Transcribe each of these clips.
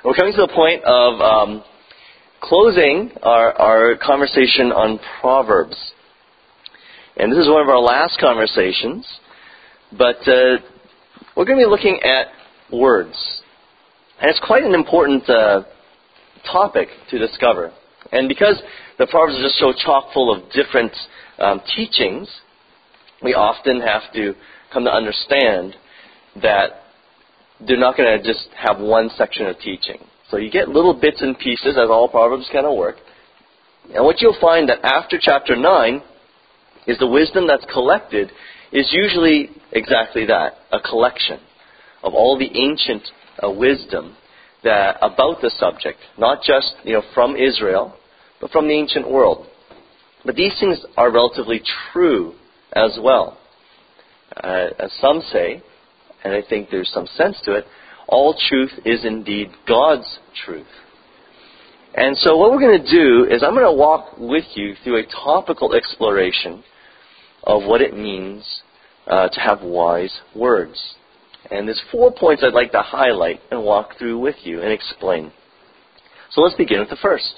We're coming to the point of closing our conversation on Proverbs. And this is one of our last conversations, but we're going to be looking at words. And it's quite an important topic to discover. And because the Proverbs are just so chock full of different teachings, we often have to come to understand that they're not going to just have one section of teaching. So you get little bits and pieces, as all Proverbs kind of work. And what you'll find that after chapter 9 is the wisdom that's collected is usually exactly that, a collection of all the ancient wisdom that about the subject, not just from Israel, but from the ancient world. But these things are relatively true as well. As some say, and I think there's some sense to it, all truth is indeed God's truth. And so what we're going to do is I'm going to walk with you through a topical exploration of what it means to have wise words. And there's 4 points I'd like to highlight and walk through with you and explain. So let's begin with the first.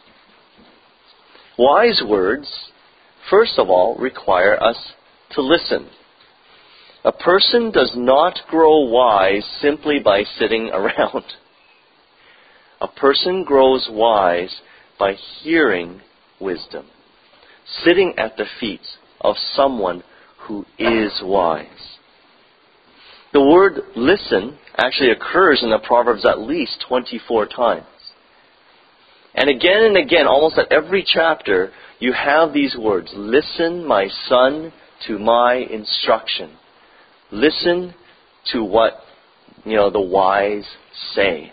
Wise words, first of all, require us to listen. A person does not grow wise simply by sitting around. A person grows wise by hearing wisdom, sitting at the feet of someone who is wise. The word listen actually occurs in the Proverbs at least 24 times. And again, almost at every chapter, you have these words, listen, my son, to my instruction. Listen to what, the wise say.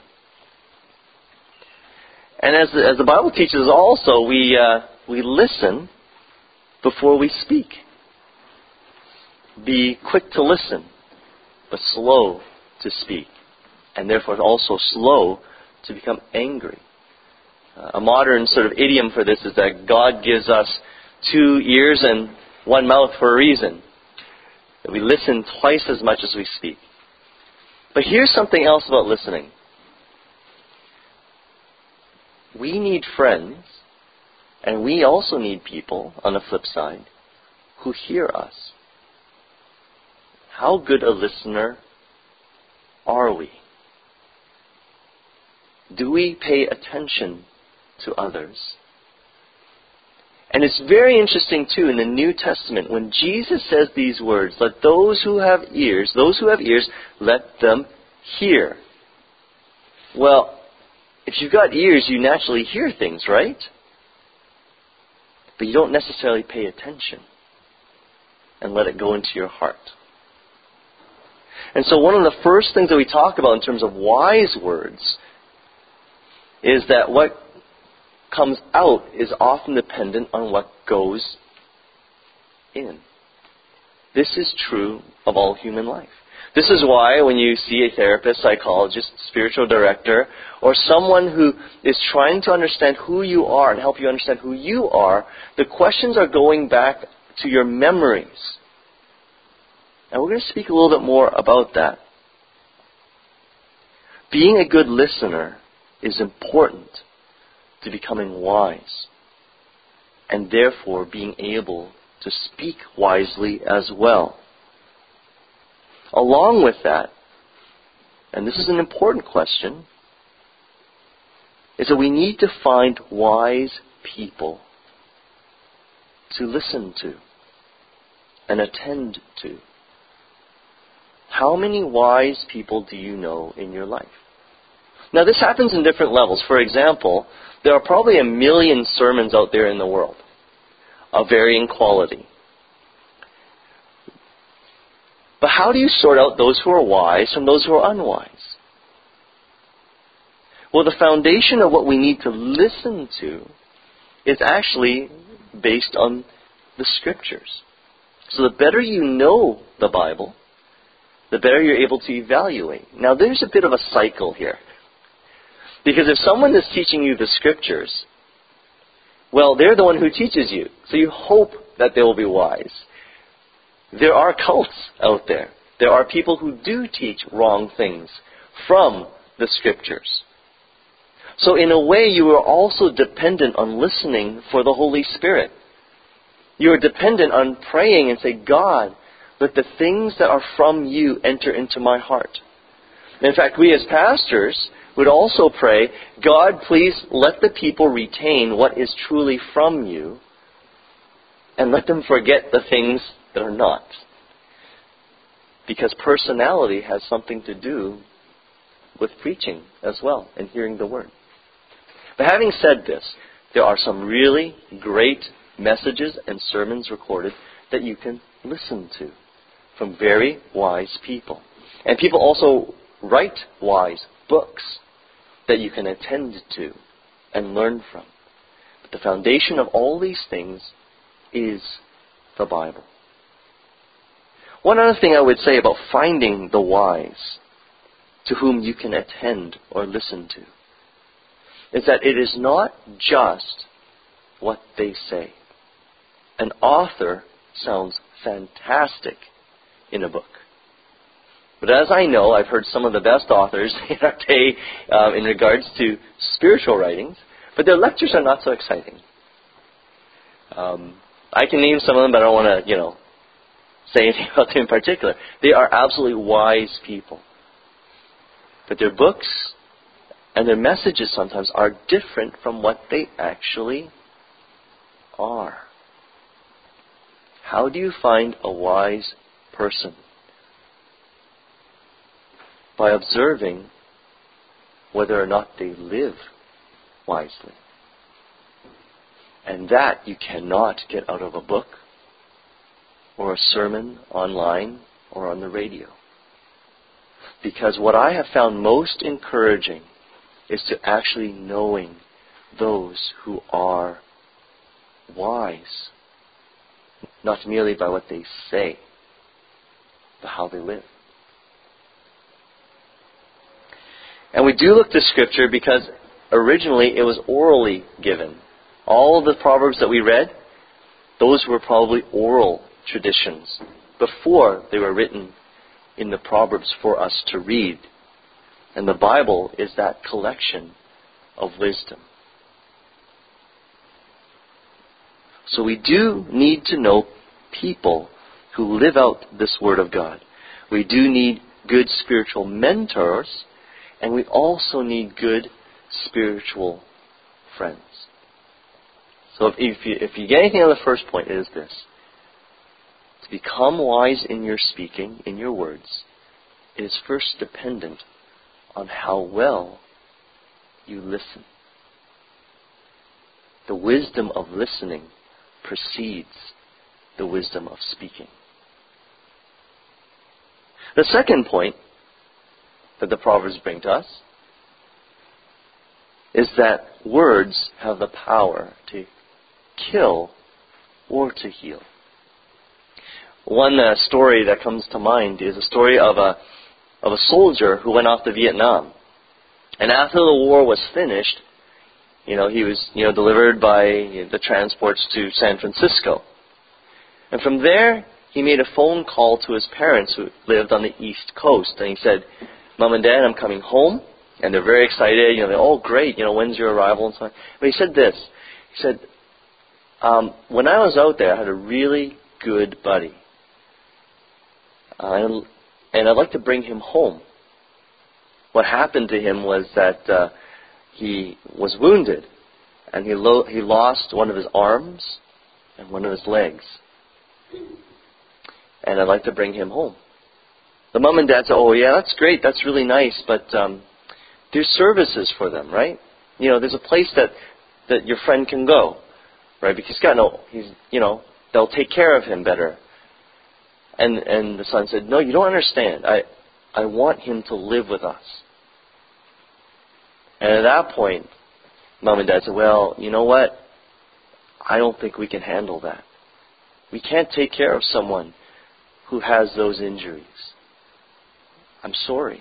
And as the Bible teaches also, we listen before we speak. Be quick to listen, but slow to speak. And therefore also slow to become angry. A modern sort of idiom for this is that God gives us 2 ears and 1 mouth for a reason. That we listen twice as much as we speak. But here's something else about listening. We need friends, and we also need people, on the flip side, who hear us. How good a listener are we? Do we pay attention to others? And it's very interesting too in the New Testament when Jesus says these words, let those who have ears, let them hear. Well, if you've got ears, you naturally hear things, right? But you don't necessarily pay attention and let it go into your heart. And so one of the first things that we talk about in terms of wise words is that what comes out is often dependent on what goes in. This is true of all human life. This is why when you see a therapist, psychologist, spiritual director, or someone who is trying to understand who you are and help you understand who you are, the questions are going back to your memories. And we're going to speak a little bit more about that. Being a good listener is important to becoming wise, and therefore being able to speak wisely as well. Along with that, and this is an important question, is that we need to find wise people to listen to and attend to. How many wise people do you know in your life? Now this happens in different levels. For example, there are probably 1 million sermons out there in the world of varying quality. But how do you sort out those who are wise from those who are unwise? Well, the foundation of what we need to listen to is actually based on the Scriptures. So the better you know the Bible, the better you're able to evaluate. Now there's a bit of a cycle here. Because if someone is teaching you the Scriptures, well, they're the one who teaches you. So you hope that they will be wise. There are cults out there. There are people who do teach wrong things from the Scriptures. So in a way, you are also dependent on listening for the Holy Spirit. You are dependent on praying and say, God, let the things that are from you enter into my heart. In fact, we as pastors would also pray, God, please let the people retain what is truly from you and let them forget the things that are not. Because personality has something to do with preaching as well and hearing the Word. But having said this, there are some really great messages and sermons recorded that you can listen to from very wise people. And people also write wise books that you can attend to and learn from. But the foundation of all these things is the Bible. One other thing I would say about finding the wise to whom you can attend or listen to is that it is not just what they say. An author sounds fantastic in a book. But as I know, I've heard some of the best authors in our day in regards to spiritual writings, but their lectures are not so exciting. I can name some of them, but I don't want to, say anything about them in particular. They are absolutely wise people. But their books and their messages sometimes are different from what they actually are. How do you find a wise person? By observing whether or not they live wisely. And that you cannot get out of a book or a sermon online or on the radio. Because what I have found most encouraging is to actually knowing those who are wise, not merely by what they say, but how they live. And we do look to Scripture because originally it was orally given. All of the Proverbs that we read, those were probably oral traditions before they were written in the Proverbs for us to read. And the Bible is that collection of wisdom. So we do need to know people who live out this Word of God. We do need good spiritual mentors, and we also need good spiritual friends. So if you get anything on the first point, it is this. To become wise in your speaking, in your words, it is first dependent on how well you listen. The wisdom of listening precedes the wisdom of speaking. The second point that the Proverbs bring to us is that words have the power to kill or to heal. One story that comes to mind is a story of a soldier who went off to Vietnam. And after the war was finished, he was delivered by the transports to San Francisco. And from there, he made a phone call to his parents who lived on the East Coast. And he said, Mom and Dad, I'm coming home. And they're very excited. They're, oh, great, when's your arrival and so on. But he said this. He said, when I was out there, I had a really good buddy. And I'd like to bring him home. What happened to him was that he was wounded. And he lost one of his arms and one of his legs. And I'd like to bring him home. The mom and dad said, oh, yeah, that's great. That's really nice. But there's services for them, right? There's a place that your friend can go, right? Because they'll take care of him better. And the son said, no, you don't understand. I want him to live with us. And at that point, Mom and Dad said, well, you know what? I don't think we can handle that. We can't take care of someone who has those injuries. I'm sorry.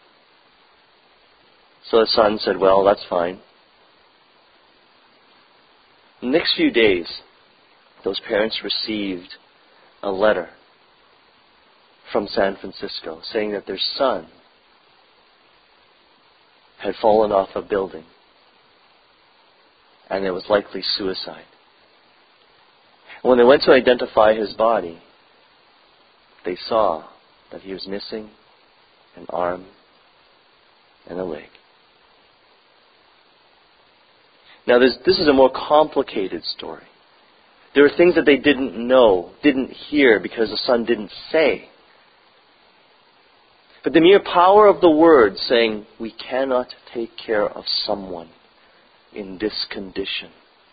So the son said, well, that's fine. The next few days, those parents received a letter from San Francisco saying that their son had fallen off a building and it was likely suicide. When they went to identify his body, they saw that he was missing an arm and a leg. Now, this is a more complicated story. There were things that they didn't know, didn't hear, because the son didn't say. But the mere power of the word saying, we cannot take care of someone in this condition.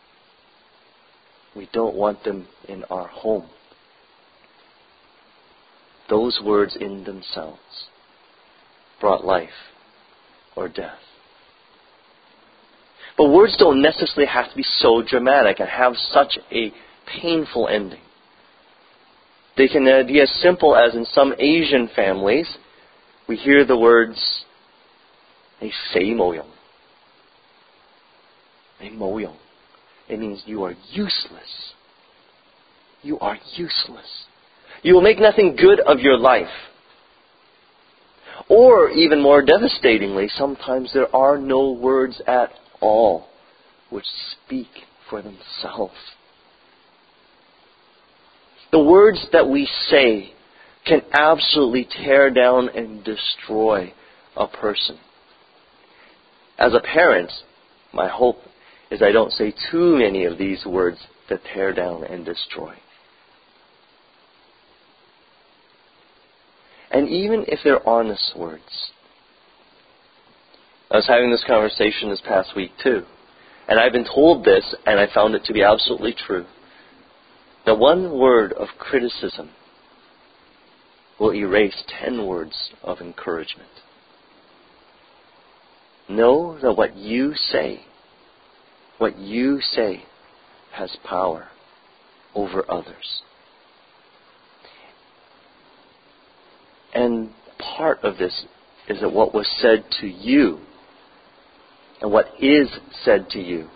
We don't want them in our home. Those words in themselves brought life or death. But words don't necessarily have to be so dramatic and have such a painful ending. They can be as simple as in some Asian families, we hear the words, 你死冇用. 你冇用. It means you are useless. You are useless. You will make nothing good of your life. Or, even more devastatingly, sometimes there are no words at all which speak for themselves. The words that we say can absolutely tear down and destroy a person. As a parent, my hope is I don't say too many of these words that tear down and destroy. And even if they're honest words. I was having this conversation this past week too. And I've been told this, and I found it to be absolutely true. That one word of criticism will erase 10 words of encouragement. Know that what you say has power over others. And part of this is that what was said to you and what is said to you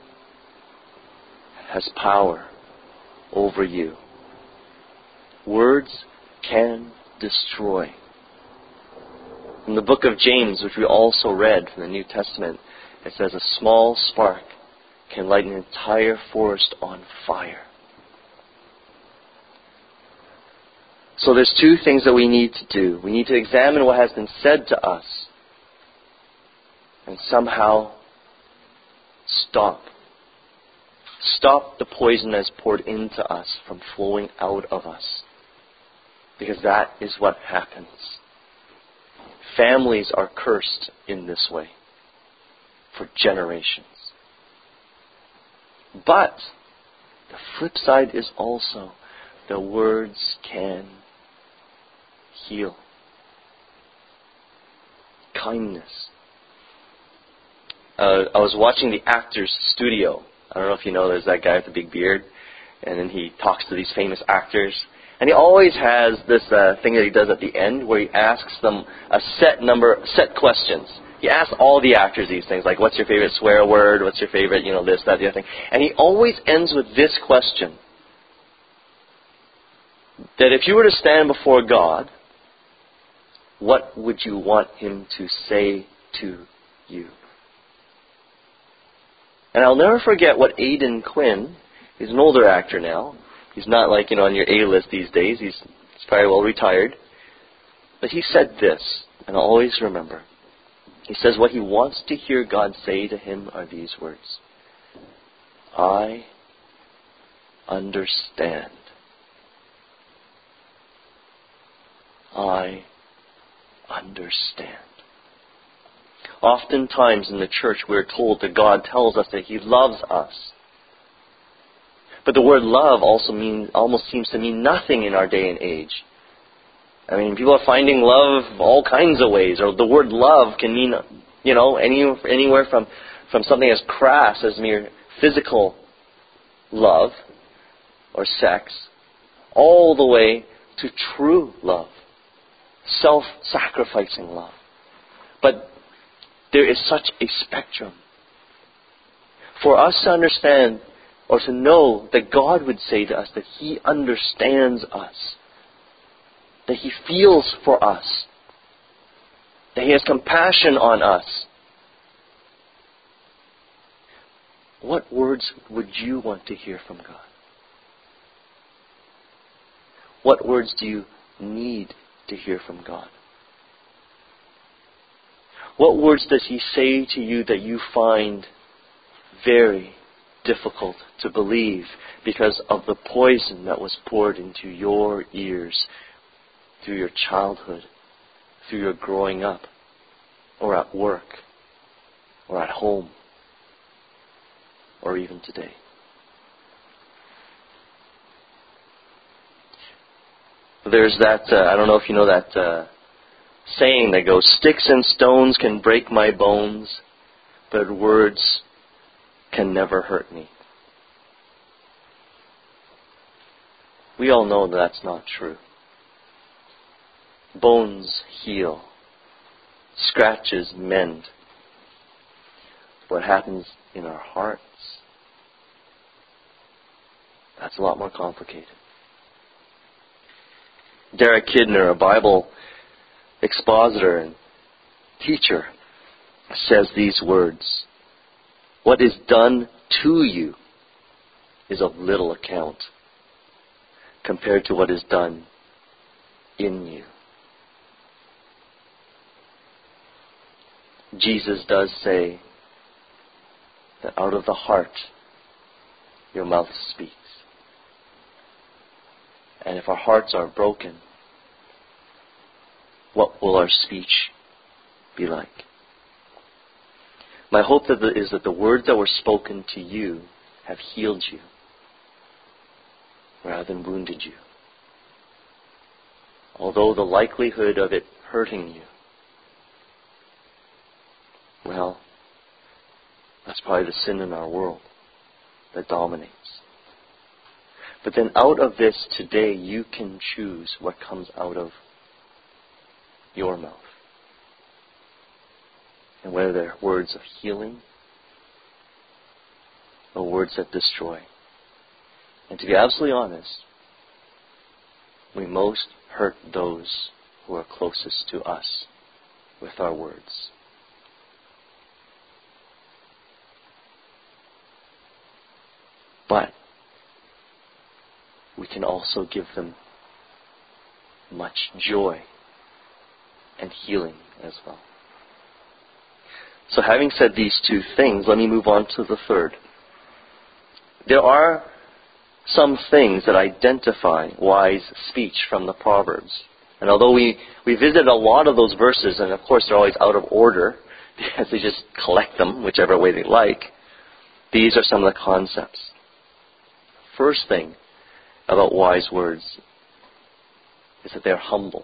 has power over you. Words can destroy. In the book of James, which we also read from the New Testament, it says a small spark can light an entire forest on fire. So there's two things that we need to do. We need to examine what has been said to us and somehow stop the poison that is poured into us from flowing out of us. Because that is what happens. Families are cursed in this way for generations. But the flip side is also the words can heal. Kindness. I was watching the Actors Studio. I don't know if you know, there's that guy with the big beard, and then he talks to these famous actors. And he always has this thing that he does at the end where he asks them a set questions. He asks all the actors these things, like, what's your favorite swear word? What's your favorite, this, that, the other thing? And he always ends with this question. That if you were to stand before God, what would you want Him to say to you? And I'll never forget what Aidan Quinn, he's an older actor now. He's not like, on your A-list these days. He's probably well retired. But he said this, and I'll always remember. He says what he wants to hear God say to him are these words. I understand. I understand. Oftentimes in the church we're told that God tells us that He loves us. But the word love almost seems to mean nothing in our day and age. I mean, people are finding love all kinds of ways. Or the word love can mean, anywhere from something as crass as mere physical love or sex, all the way to true love, self-sacrificing love. But there is such a spectrum. For us to understand or to know that God would say to us that He understands us, that He feels for us, that He has compassion on us. What words would you want to hear from God? What words do you need to hear from God? What words does He say to you that you find very difficult to believe because of the poison that was poured into your ears through your childhood, through your growing up, or at work, or at home, or even today? There's that, I don't know if you know that saying that goes, "Sticks and stones can break my bones, but words can never hurt me." We all know that that's not true. Bones heal. Scratches mend. What happens in our hearts, that's a lot more complicated. Derek Kidner, a Bible expositor and teacher, says these words: "What is done to you is of little account compared to what is done in you." Jesus does say that out of the heart your mouth speaks. And if our hearts are broken, what will our speech be like? My hope is that the words that were spoken to you have healed you rather than wounded you. Although the likelihood of it hurting you, well, that's probably the sin in our world that dominates. But then out of this today, you can choose what comes out of your mouth. And whether they're words of healing or words that destroy. And to be absolutely honest, we most hurt those who are closest to us with our words. But we can also give them much joy and healing as well. So having said these two things, let me move on to the third. There are some things that identify wise speech from the Proverbs. And although we visited a lot of those verses, and of course they're always out of order, because they just collect them whichever way they like, these are some of the concepts. First thing about wise words is that they're humble.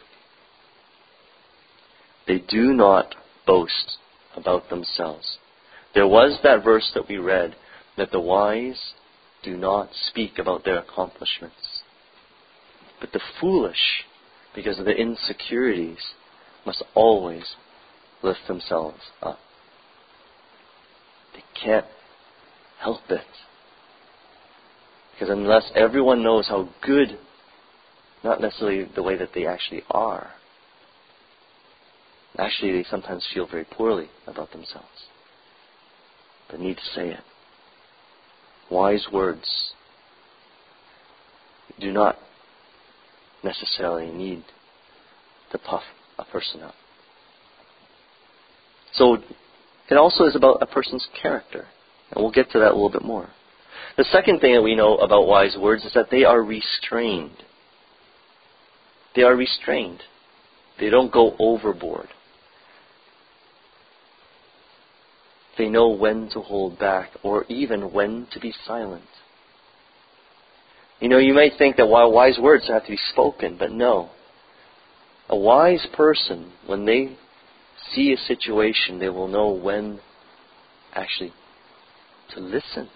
They do not boast about themselves. There was that verse that we read, that the wise do not speak about their accomplishments. But the foolish, because of their insecurities, must always lift themselves up. They can't help it. Because unless everyone knows how good, not necessarily the way that they actually are, actually they sometimes feel very poorly about themselves, but need to say it. Wise words do not necessarily need to puff a person up. So it also is about a person's character, and we'll get to that a little bit more. The second thing that we know about wise words is that they are restrained. They are restrained. They don't go overboard. They know when to hold back or even when to be silent. You know, you might think that while wise words have to be spoken, but no. A wise person, when they see a situation, they will know when actually to listen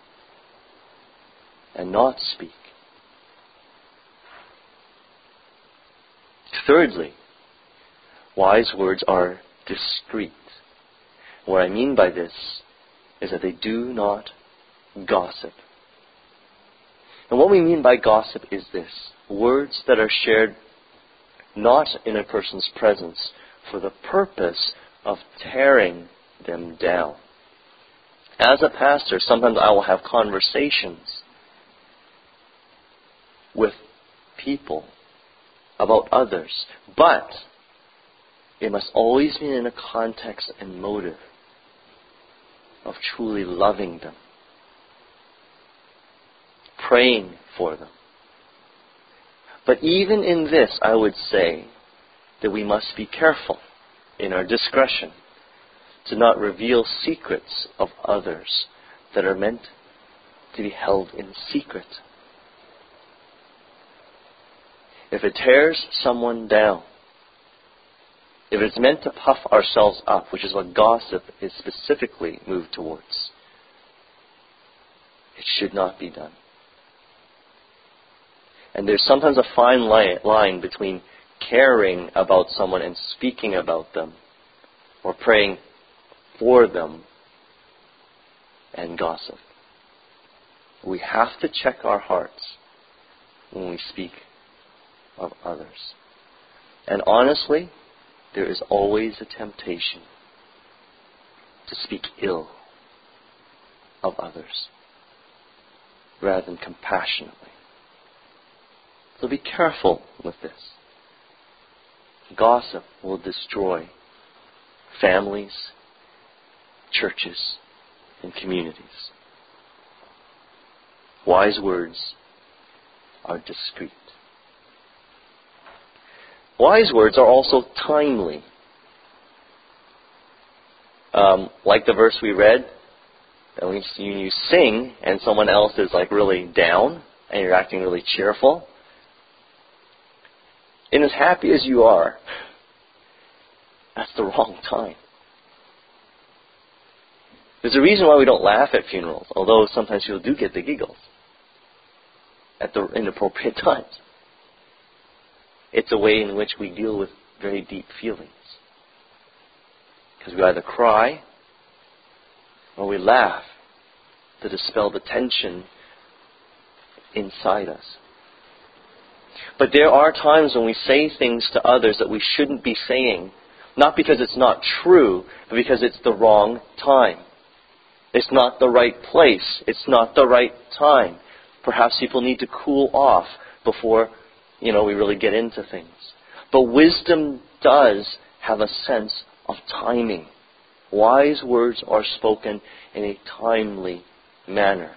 and not speak. Thirdly, wise words are discreet. What I mean by this is that they do not gossip. And what we mean by gossip is this: words that are shared not in a person's presence for the purpose of tearing them down. As a pastor, sometimes I will have conversations with people about others, but it must always be in a context and motive of truly loving them, praying for them. But even in this, I would say that we must be careful in our discretion to not reveal secrets of others that are meant to be held in secret. If it tears someone down, if it's meant to puff ourselves up, which is what gossip is specifically moved towards, it should not be done. And there's sometimes a fine line between caring about someone and speaking about them, or praying for them, and gossip. We have to check our hearts when we speak of others. And honestly, there is always a temptation to speak ill of others rather than compassionately. So be careful with this. Gossip will destroy families, churches, and communities. Wise words are discreet. Wise words are also timely. Like the verse we read, when you sing and someone else is like really down and you're acting really cheerful, and as happy as you are, that's the wrong time. There's a reason why we don't laugh at funerals, although sometimes people do get the giggles at the inappropriate times. It's a way in which we deal with very deep feelings. Because we either cry or we laugh to dispel the tension inside us. But there are times when we say things to others that we shouldn't be saying, not because it's not true, but because it's the wrong time. It's not the right place. It's not the right time. Perhaps people need to cool off before, we really get into things. But wisdom does have a sense of timing. Wise words are spoken in a timely manner.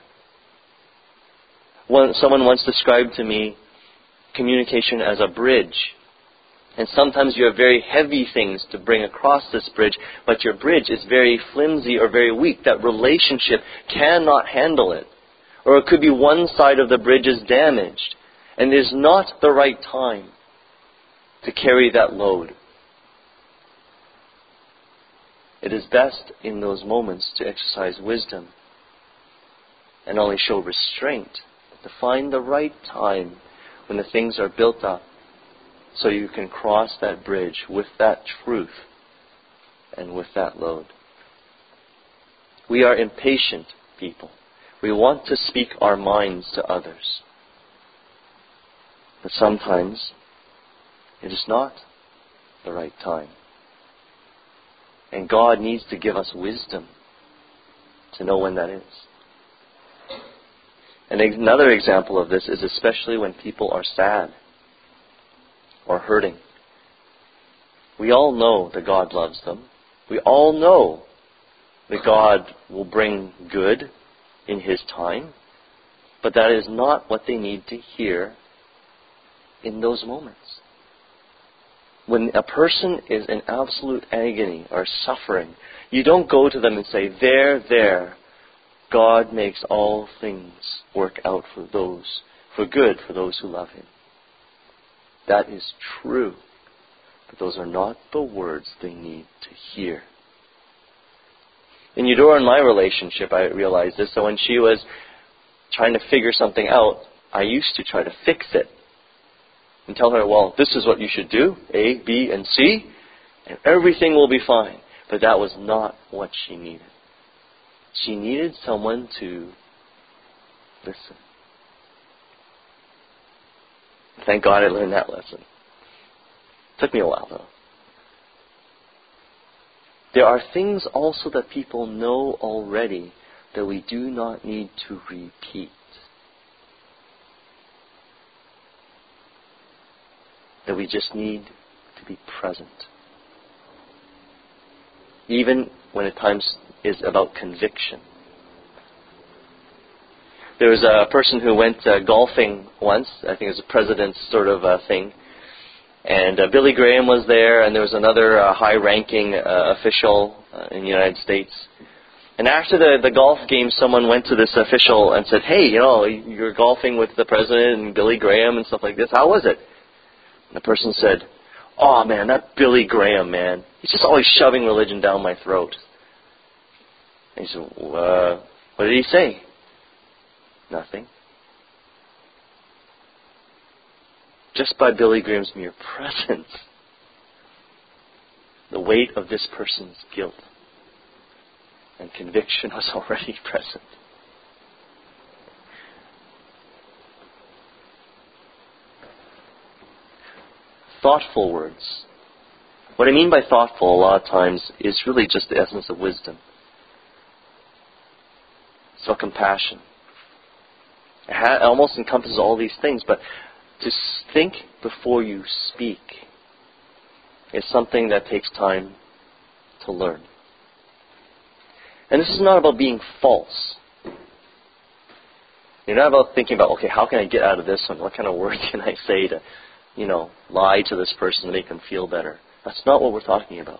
Someone once described to me communication as a bridge. And sometimes you have very heavy things to bring across this bridge, but your bridge is very flimsy or very weak. That relationship cannot handle it. Or it could be one side of the bridge is damaged, and it is not the right time to carry that load. It is best in those moments to exercise wisdom and only show restraint, to find the right time when the things are built up so you can cross that bridge with that truth and with that load. We are impatient people. We want to speak our minds to others. But sometimes it is not the right time. And God needs to give us wisdom to know when that is. And another example of this is especially when people are sad or hurting. We all know that God loves them. We all know that God will bring good in His time. But that is not what they need to hear in those moments. When a person is in absolute agony or suffering, you don't go to them and say, there, God makes all things work out for good for those who love Him. That is true. But those are not the words they need to hear. In Eudora and my relationship, I realized this. So when she was trying to figure something out, I used to try to fix it. And tell her, well, this is what you should do, A, B, and C, and everything will be fine. But that was not what she needed. She needed someone to listen. Thank God I learned that lesson. Took me a while, though. There are things also that people know already that we do not need to repeat. That we just need to be present. Even when at times is about conviction. There was a person who went golfing once. I think it was a president's sort of thing. And Billy Graham was there, and there was another high-ranking official in the United States. And after the golf game, someone went to this official and said, "Hey, you're golfing with the president and Billy Graham and stuff like this. How was it?" And the person said, "Oh, man, that Billy Graham, man. He's just always shoving religion down my throat." And he said, "What did he say?" "Nothing." Just by Billy Graham's mere presence, the weight of this person's guilt and conviction was already present. Thoughtful words. What I mean by thoughtful a lot of times is really just the essence of wisdom. So compassion. It almost encompasses all these things, but to think before you speak is something that takes time to learn. And this is not about being false. You're not about thinking about, okay, how can I get out of this one? What kind of words can I say to, lie to this person to make them feel better? That's not what we're talking about.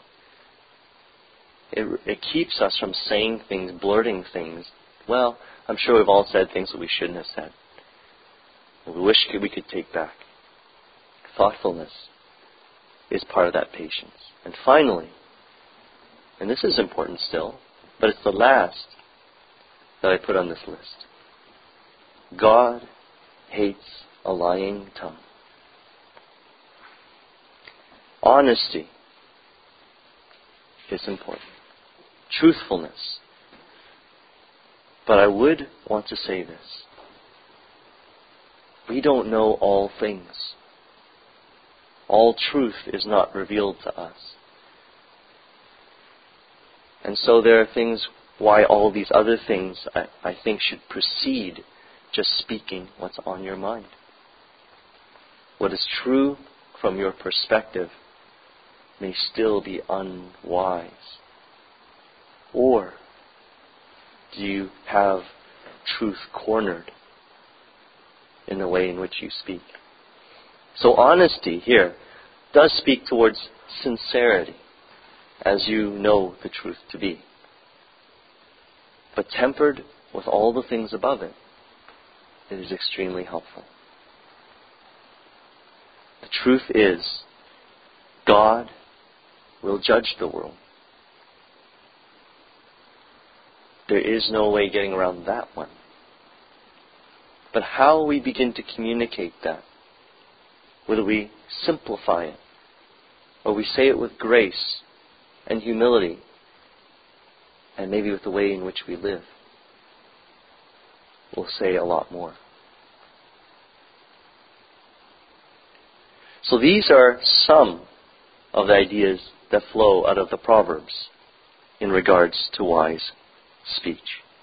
It keeps us from saying things, blurting things. Well, I'm sure we've all said things that we shouldn't have said. We wish we could take back. Thoughtfulness is part of that patience. And finally, and this is important still, but it's the last that I put on this list. God hates a lying tongue. Honesty is important. Truthfulness. But I would want to say this. We don't know all things. All truth is not revealed to us. And so there are things why all these other things I think should precede just speaking what's on your mind. What is true from your perspective may still be unwise. Or do you have truth cornered in the way in which you speak? So honesty here does speak towards sincerity, as you know the truth to be. But tempered with all the things above it, it is extremely helpful. The truth is, God will judge the world. There is no way getting around that one. But how we begin to communicate that, whether we simplify it, or we say it with grace and humility, and maybe with the way in which we live, will say a lot more. So these are some of the ideas that flow out of the Proverbs in regards to wise speech.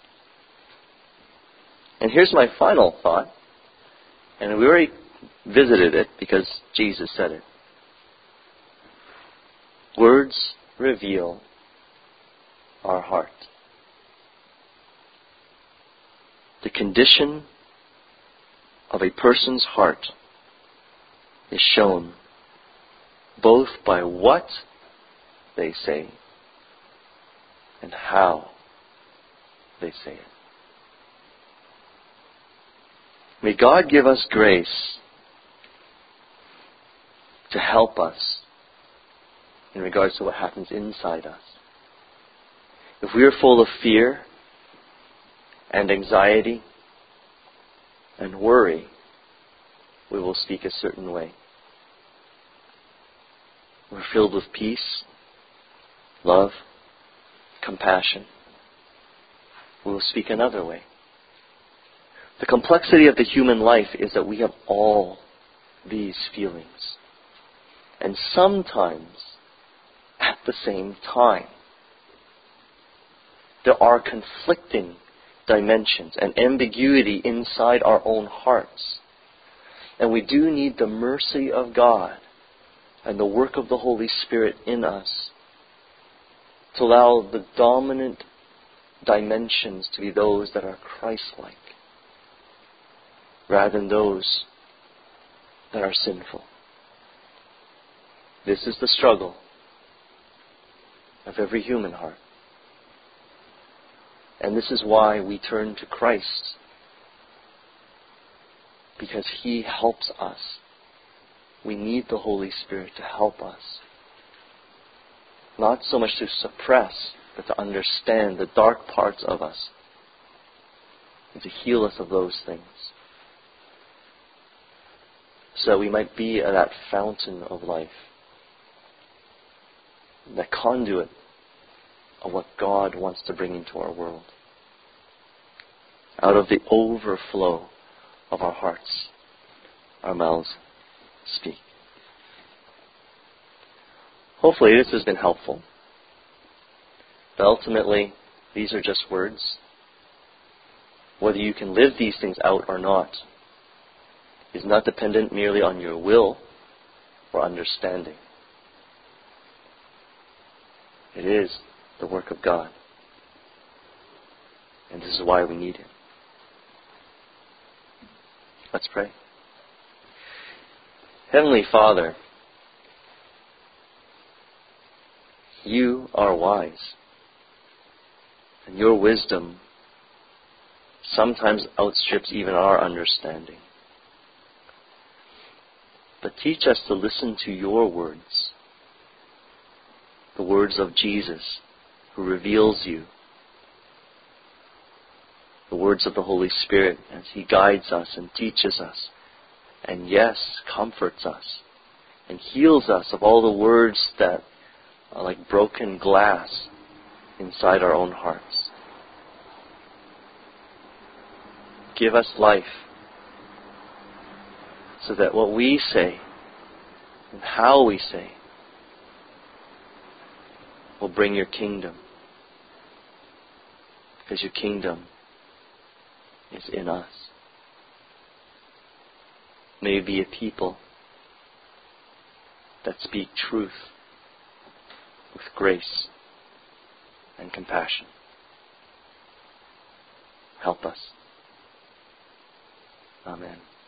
And here's my final thought, and we already visited it because Jesus said it. Words reveal our heart. The condition of a person's heart is shown both by what they say and how they say it. May God give us grace to help us in regards to what happens inside us. If we are full of fear and anxiety and worry, we will speak a certain way. We're filled with peace, love, compassion. We will speak another way. The complexity of the human life is that we have all these feelings. And sometimes, at the same time, there are conflicting dimensions and ambiguity inside our own hearts. And we do need the mercy of God and the work of the Holy Spirit in us to allow the dominant dimensions to be those that are Christ-like, rather than those that are sinful. This is the struggle of every human heart. And this is why we turn to Christ, because He helps us. We need the Holy Spirit to help us. Not so much to suppress, but to understand the dark parts of us and to heal us of those things, so that we might be at that fountain of life, that conduit of what God wants to bring into our world. Out of the overflow of our hearts, our mouths speak. Hopefully this has been helpful. But ultimately, these are just words. Whether you can live these things out or not is not dependent merely on your will or understanding. It is the work of God. And this is why we need Him. Let's pray. Heavenly Father, You are wise, and Your wisdom sometimes outstrips even our understanding. But teach us to listen to Your words, the words of Jesus, who reveals You, the words of the Holy Spirit as He guides us and teaches us, and yes, comforts us, and heals us of all the words that are like broken glass inside our own hearts. Give us life, so that what we say and how we say will bring Your kingdom, because Your kingdom is in us. May we be a people that speak truth with grace and compassion. Help us. Amen.